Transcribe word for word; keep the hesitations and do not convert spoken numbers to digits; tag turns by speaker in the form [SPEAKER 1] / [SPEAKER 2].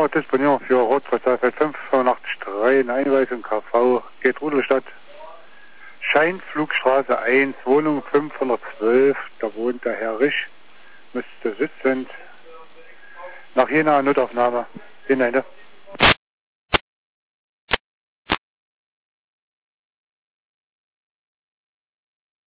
[SPEAKER 1] wir disponieren für Rotverzahlfeld fünf fünfundachtzig drei, eine Einweisung K V, geht Rudelstadt, Scheinflugstraße eins, Wohnung fünfhundertzwölf, da wohnt der Herr Risch, müsste sitzend. Nach jener Notaufnahme, den Ende.